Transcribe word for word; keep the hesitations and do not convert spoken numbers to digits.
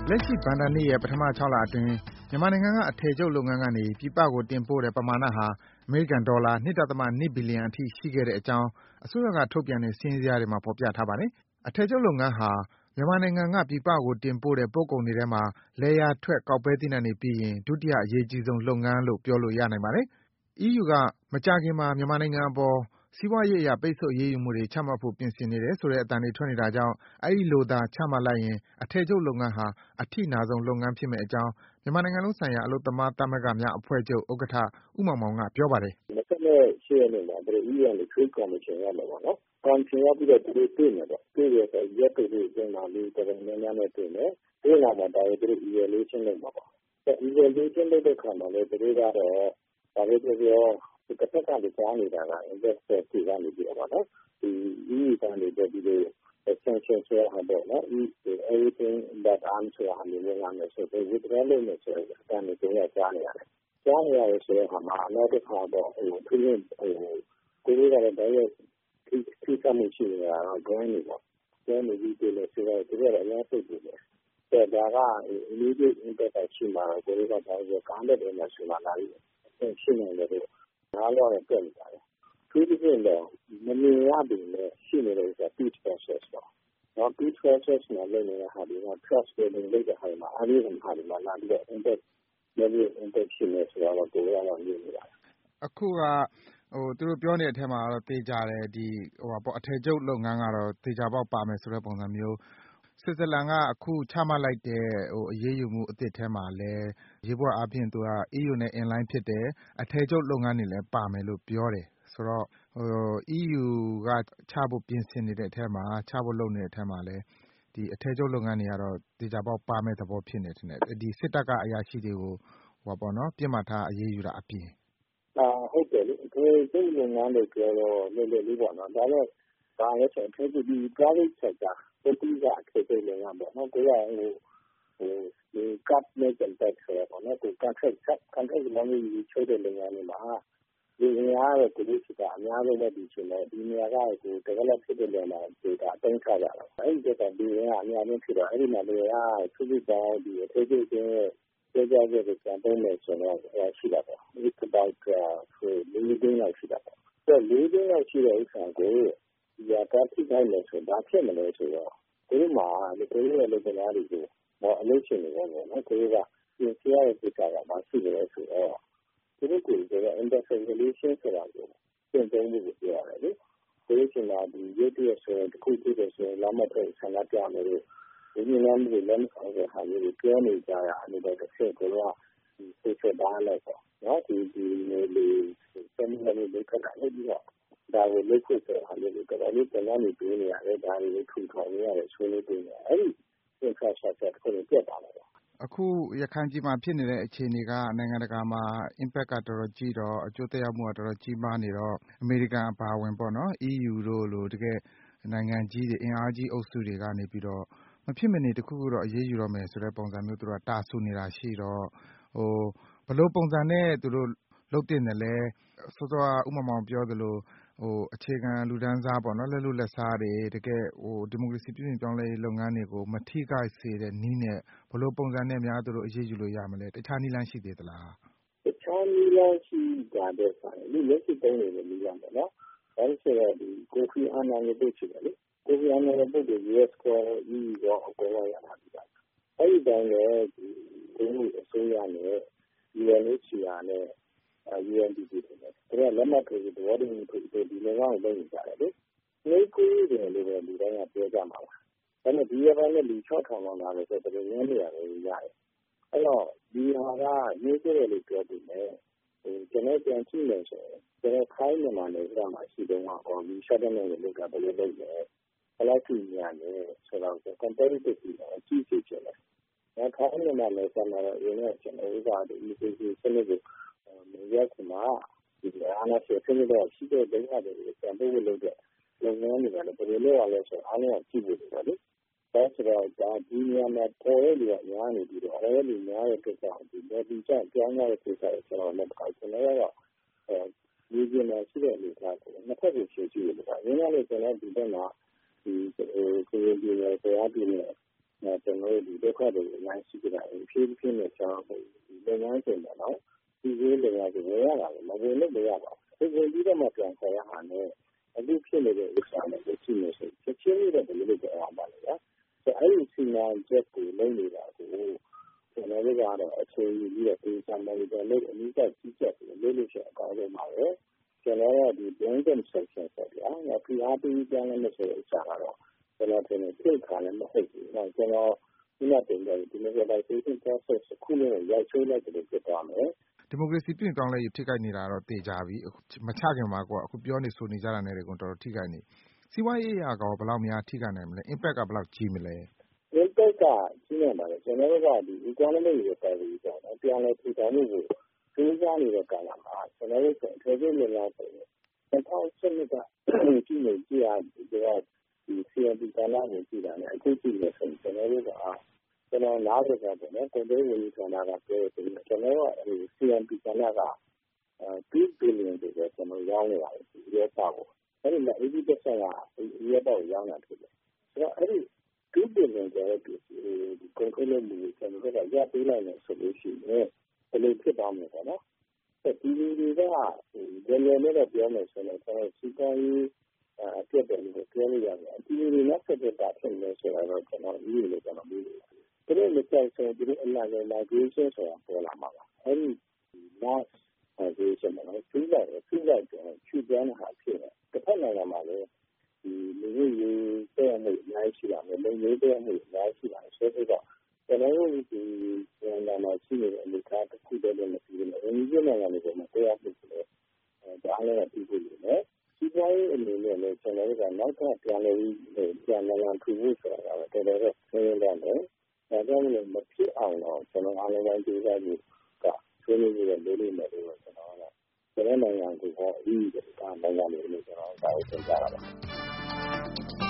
လက်ရှိဘဏ္ဍာနှစ်ရဲ့ပထမခြောက်လအတွင်းမြန်မာနိုင်ငံကအထည်ချုပ်လုပ်ငန်းကနေပြည်ပကိုတင်ပို့တဲ့ပမာဏဟာအမေရိကန်ဒေါ်လာ ၂.၂ ဘီလီယံအထိရှိခဲ့တဲ့အကြောင်းအစိုးရကထုတ်ပြန်တဲ့စာရင်းဇယားတွေမှာဖော်ပြထားပါတယ်။အထည်ချုပ်လုပ်ငန်းဟာမြန်မာနိုင်ငံကပြည်ပကိုတင်ပို့တဲ့ပို့ကုန်တွေထဲမှာလယ်ယာထွက်ကောက်ပဲသီးနှံတွေပြီးရင်ဒုတိယအရေးကြီးဆုံးလုပ်ငန်းလို့ပြောလို့ရနိုင်ပါတယ်။ အီးယူကမကြာခင်မှာမြန်မာနိုင်ငံအပေါ်စီးပွားရေးအရပိတ်ဆို့အရေးယူမှုတွေချမှတ်ဖို့ပြင်ဆင်နေတယ်ဆိုတဲ့အသံတွေထွက်နေတာကြောင့်အဲဒီလိုသာချမှတ်လိုက်ရင်အထည်ချုပ်လုပ်ငန်းဟာအထိနာဆုံးလုပ်ငန်းဖြစ်မယ့်အကြောင်းမြန်မာနိုင်ငံလုံးဆိုင်ရာအလုပ်သမားသမဂ္ဂများအဖွဲ့ချုပ်ဥက္ကဋ္ဌဦးမောင်မောင်ကပြောပါတယ်။ "၂၈ရက်နေ့မှာသူတို့ အီးယူကနေ Trade Commission ရောက်မယ်ပေါ့နော်။ Commission ရောက်ပြီးတော့သူတို့တွေ့မယ်ပေါ့။တွေ့တယ်ဆိုတော့ရက်တိုအတွင်းမှာလူတော်တော်များများနဲ့တွေ့မယ်။တွေ့လာမှဒါကိုသူတို့ Evaluation လုပ်မှာပေါ့။ Evaluation လုပ်တဲ့အခါမှာလည်းသူတို့ကတော့ဘာပဲပြောပြောတဖက်ကလည်းကြားနေတာက Investor တွေကနေပြီးတော့ပေါ့နော်ဒီ အီးယူကနေပြီးတော့ Sanction ဆိုတဲ့ဟာပေါ့နော် Everything but arms ဆိုတာမျိုးဝင်လာမယ်ဆိုတော့ Withdraw လုပ်မယ်ဆိုတဲ့အသံတွေကျွန်တော်ကြားနေရတယ်။ကြားနေရတယ်ဆိုတဲ့အခါမှာနောက်တစ်ခါတော့ဟိုသူတို့ဟိုကိုယ်တွေကလည်းဒါရဲ့ထိစပ်မှုရှိနေတာတော့ grant တွေပေါ့။ grant တွေပြီးတယ်ဆိုတော့သူတို့ကအများစိတ်ပူတယ်။အဲဒါက immediate impact ရှိမှာတော့ကိုယ်တွေကဒါကိုကားလက်တွေနဲ့ဆူလာလာပြီးရှင်းနေတယ်လို့နားလည်ရပြတ်နေပါတယ်။သူတို့ကတော့မမြင်ရပေမဲ့ရှိနေတဲ့ဥစ္စာ peace process ပေါ့။နော် peace process မှာလုပ်နေတဲ့ဟာတွေက trust building လုပ်တဲ့ဟာတွေမှာအားလုံးဟာတွေမှာလာပြီးတော့ impact negative impact ရှိနေဆိုတော့ကိုယ်ကတော့မြင်နေပါတယ်။အခုကဟိုသူတို့ပြောနေတဲ့အထက်မှာတော့သေချာတယ်ဒီဟိုပေါ့အထည်ချုပ်လုပ်ငန်းကတော့သေချာပေါက်ပါမယ်ဆိုတဲ့ပုံစံမျိုးဆွစ်ဇာလန်ကအခုချမှတ်လိုက်တဲ့ဟိုအရေးယူမှုအသစ်ထဲမှာလည်းရေးပေါ်အားဖြင့်သူက အီးယူနဲ့ in line ဖြစ်တယ်အထည်ချုပ်လုပ်ငန်းတွေလည်းပါမယ်လို့ပြောတယ်ဆိုတော့ဟို အီးယူကချဖို့ပြင်ဆင်နေတဲ့အထဲမှာချဖို့လုပ်နေတဲ့အထဲမှာလည်းဒီအထည်ချုပ်လုပ်ငန်းတွေကတော့သေချာပေါက်ပါမဲ့သဘောဖြစ်နေတယ်ဒီစစ်တပ်ကအရာရှိတွေကိုဟိုပေါ့နော်ပြစ်မှတ်ထားအရေးယူတာအပြင်အာဟုတ်တယ်လေဒီဒီလုပ်ငန်းတွေပြောတော့လည်းလည်းလေးပေါ့နော်ဒါလည်းဒါလည်းဆိုအထည်ချုပ်ဒီ private sector ပုဂ္ဂလိကအထည်ချုပ်လုပ်ငန်းပေါ့နော်ကိုယ်ကဟိုဟိုဒီ cut နဲ့ contract ဆိုရပေါ့နော်ကို contract contract လုပ်နေပြီးချုပ်တဲ့လုပ်ငန်းတွေမှာဒီနေရာကတော့ကိုယ်တို့ကအများဆုံးပဲဒီချိန်မှာဒီနေရာကကို develop ဖြစ်တဲ့နေရာမှာဒီကအသုံးချကြတာအဲဒီကဒီနေရာအများဆုံးဖြစ်တော့အဲဒီမှာလေကသူ့သူတောင်းဒီအထည်ချုပ်ချင်းရဲ့ကြောက်ကြတဲ့ပြန်သုံးမယ်ဆိုတော့ရှိတာပေါ့ it's about ဆိုလေးသိန်းလောက်ရှိတာပေါ့အဲလေးသိန်းလောက်ရှိတဲ့ဥစ္စာကိုဒီကတာထိခိုက်မယ်ဆိုတော့ဖြစ်မလဲဆိုတော့ဒီမှာဒီကိုရဲ့လူသားတွေကိုတော့အလုပ်ရှင်တွေပေါ့နော်ကိုကပြင်ပြရတဲ့ကိစ္စကမရှိကြလဲဆိုတော့သူတို့ကိုယ်က industrial relation ဆိုတာကိုပြင်သုံးဖို့ပြောရတယ်လေဒီလိုချင်တာဒီရုပ်တရက်ဆိုတခုတည်းဆိုလာမတဲ့ဆန္ဒပြမယ်လို့ဒီနေ့လည်းဒီလည်းမဆောင်တဲ့ဟာမျိုးတွေပြောနေကြရအဲ့တော့တစ်ချက်ကိုတော့ဒီ social dialogue ပေါ့နော်ဒီဒီလေစမ်းနေလို့ခက်တာလေဒီတော့ဒါကိုလုပ်ဖို့ဆိုဟာလေးတွေတော်တော်လေးပြန်လာနေပြနေရတယ်ဒါတွေကိုထူထောင်နေရတယ်ဆွေးနွေးနေရတယ်အဲ့ဒီ infrastructure တစ်ခုကိုပြတ်သွားတယ်အခုရခိုင်ပြည်မှာဖြစ်နေတဲ့အခြေအနေကနိုင်ငံတကာမှာ impact ကတော်တော်ကြီးတော့အကျိုးသက်ရောက်မှုကတော်တော်ကြီးမားနေတော့အမေရိကန်အပါအဝင်ပေါ့နော် အီးယူတို့လိုတကယ်နိုင်ငံကြီးတွေအင်အားကြီးအုပ်စုတွေကနေပြီးတော့မဖြစ်မနေတခုခုတော့အရေးယူတော့မယ်ဆိုတဲ့ပုံစံမျိုးသူတို့ကတာဆူနေတာရှိတော့ဟိုဘယ်လိုပုံစံနဲ့သူတို့လုပ်တင်တယ်လဲစောစောကဥမ္မာမောင်ပြောသလိုဟိုအခြေခံလူတန်းစားပေါ့နော်လက်လူလက်စားတွေတကယ်ဟိုဒီမိုကရေစီပြည်ပြင်ပြောင်းလဲရေးလုပ်ငန်းတွေကိုမထိခိုက်စေတဲ့နည်းနဲ့ဘယ်လိုပုံစံနဲ့များသူတို့အရေးယူလို့ရမလဲတခြားနည်းလမ်းရှိသေးသလားတခြားနည်းလမ်းရှိတာတဲ့ဆိုင်ဒီလက်ရှိတုံးနေတယ်နည်းလမ်းပေါ့နော်ဒါဆိုတော့ဒီကိုဖီအာနန်ရဲ့ပုတ်ချတယ်လေကိုဖီအာနန်ရဲ့ပုတ်ကို ယူ အက်စ် ကို အီးယူ ကိုအကုန်လုံးရတာဒီကအဲ့ဒီတိုင်းလည်းဒီဒီအစိုးရနဲ့ ယူ အန် အို စီ အာ နဲ့ ယူ အန် ဒီ ပီ တွေနဲ့ဒါကလက်မှတ်ထိုးပြီးသဘောတူညီမှုတွေဒီလိုကောင်လုပ်နေကြတယ်လေနှိပ်ကူးတယ်လို့ပဲလူတိုင်းကပြောကြမှာပါဒါပေမဲ့ဒီရက်ပိုင်းနဲ့လူ၆ထောင်လောက်လာတယ်ဆိုတော့နည်းနေရတယ်ရတယ်အဲ့တော့ဒီဟာကရေးကြတယ်လို့ပြောပြီးမယ်ဟိုကျွန်တော်ပြန်ကြည့်လို့ဆိုရင်ကျွန်တော်ခိုင်းနေမှာလည်းအဲ့ဒါမှရှိတော့မှာပေါ့ဒီ shut down နဲ့လုပ်တာဘယ်လိုလုပ်လဲဘယ်လောက်ကြည့်ရတယ်ဆိုတော့ competitive ပြီးတော့အကြည့်ကြည့်ချင်တယ်ဒါခိုင်းနေမှာလည်းကျွန်တော်ရင်းနဲ့ကျွန်တော်ဥပဒေ education စနစ်ကိုမရက်ခမှာဒီအားနဲ့ဆက်နေတော့ရှိတဲ့ဒိန်းတွေကိုပြန်ပို့လို့လုပ်တဲ့လုပ်ငန်းတွေကလည်းဘယ်လိုလုပ်ရလဲဆိုအားလုံးကကြည့်ဖို့လိုတယ်လေဒါဆိုတော့ဒါဒီနေရာမှာပေါ်ရတဲ့လူကများနေပြီးတော့အဲ့ဒီများတဲ့ကိစ္စဒီဒေဒီကျပြောင်းရတဲ့ကိစ္စကိုကျွန်တော်လည်းတစ်ခါကျွန်တော်ကတော့အဲဒီဒီမှာရှိတဲ့လူသားကိုနှစ်ဖက်ကိုရှင်းကြည့်လို့ပါရင်းရလို့ကျွန်တော်ဒီဘက်မှာဒီဟိုကိုယ်ဒီနယ်တရားပြည်နယ်ကျွန်တော်တို့ဒီဒုက္ခတွေအများကြီးရှိကြတယ်ဖြည်းဖြည်းနဲ့ကျွန်တော်တို့ဒီလုပ်ငန်းရှင်ပေါ့နော်ဒီလိုလုပ်ငန်းတွေဝင်ရတာမဝင်လို့မရပါဘူးဒီလိုပြီးတော့မှပြန်ခေါ်ရဟာနဲ့အခုဖြစ်နေတဲ့ဥစ္စာနဲ့ရှိနေဆိုချက်ချင်းလေးတော့ဘယ်လိုလုပ်ကြအောင်ပါလဲဗျာဆိုအဲ့ဒီစီမံချက်ကိုလုပ်နေတာကိုကျွန်တော်တို့ကတော့အခြေယူပြီးတော့ဒီစံပေါ်တွေလုပ်အနည်းငယ်ကြီးချက်တွေလုပ်လို့ရှိရင်အကောင်းဆုံးပါပဲကျွန်တော်တို့ဒီ brand section ဆိုဗျာငါပြအားပေးကြမ်းလို့ဆိုတဲ့ဥစ္စာကတော့ကျွန်တော်တင်ပြခါလည်းမဟုတ်ဘူး။ကျွန်တော်ဒီမှာတင်တယ်ဒီလိုပဲ station process ခုလည်းရိုက်ချိုးလိုက်တယ်ဖြစ်သွားမယ်။ဒီမိုကရေစီပြင်ကောင်းလဲထိခိုက်နေတာတော့တေချာပြီ။မချခင်မှာကွာအခုပြောနေဆိုနေကြတာနဲ့ကိုတော်တော်ထိခိုက်နေ။စီးပွားရေးအရာကောဘယ်လောက်များထိခိုက်နိုင်မလဲ impact ကဘယ်လောက်ကြီးမလဲ။ impact ကကြီးနေပါလေကျွန်တော်တို့ကဒီ economic ရဲ့ value ကြောင့်ပြန်လဲထူထောင်မှုကိုစဉ်းစားနေတဲ့ကာလမှာကျွန်တော်တို့အထည်ချုပ်လုပ်ငန်းဆိုရင်၂၀၁၂ကကြည့်နေကြရတဲ့ဒီ C M P ကဏ္ဍကိုကြည့်တာနဲ့အခုကြည့်လို့ဆိုရင်ကျွန်တော်တို့ကကျွန်တော်နားရကြတယ်နော်ကုန်သွယ်ရေးဝန်ကြီးဌာနကပြောတယ်ကျွန်တော်က C M P ကဏ္ဍကtwo billion တွေပဲကျွန်တော်ရောင်းနေပါတယ်ဒီရက်ပေါ့အဲ့ဒီမှာ eighty percent ကဒီရက်ပေါ့ရောင်းတာဖြစ်တယ်ဆိုတော့အဲ့ဒီtwo billion ကျတဲ့ဒီကုန်သွယ်ရေးမှုကျွန်တော်တို့ကရပေးလိုက်လို့ဆိုလို့ရှိရင်ဘယ်လိုဖြစ်သွားမလဲပေါ့နော်ဒီလူတွေကဒီလိုမျိုးတော့ပြောမယ်ဆိုရင်ကျွန်တော်စီးပွားရေးအပြည့်တယ်လို့ပြောလို့ရတယ်ဒီလူတွေနဲ့ဆက်တဲ့တာဖြစ်နေဆိုတော့ကျွန်တော်ဒီလိုကျွန်တော်ပြီးတယ်သူတို့လက်ကျဆိုသူတို့အလားတူ migration ဆိုတာပေါ်လာမှာပါအဲဒီ mass migration နဲ့သူ့လိုက်သူ့လိုက်ချူပြန်တာဖြစ်တယ်တစ်ဖက်နိုင်ငံမှာလည်းဒီလူမျိုးရေးတဲ့မှုအများကြီးရှိတာမျိုးလူမျိုးတဲ့မှုအများကြီးရှိတာဆိုတော့ကျွန်တော်တို့ဒီနိုင်ငံမှာရှိနေတဲ့အနေအထားတစ်ခုတည်းနဲ့မရှိဘူး။အင်းကြီးနိုင်ငံတွေကမတရားမှုတွေဒါလည်းပြီးပြီလေ။ဒီတိုင်းအနေနဲ့လည်းကျွန်တော်တို့ကနောက်ထပ်ပြန်လည်ပြန်လည်ထူဖို့ဆိုတာကတော်တော်ဆင်းရဲတယ်။ဒါကြောင့်လည်းမဖြစ်အောင်တော့ကျွန်တော်အားလုံးတိုင်းကြိုးစားပြီးကဆွေးနွေးပြီးတော့လုပ်နေတယ်လို့ကျွန်တော်ကကျွန်တော်နိုင်ငံကိုဟောအီးကနိုင်ငံတွေလို့ကျွန်တော်ဒါကိုသင်ကြားတာပါ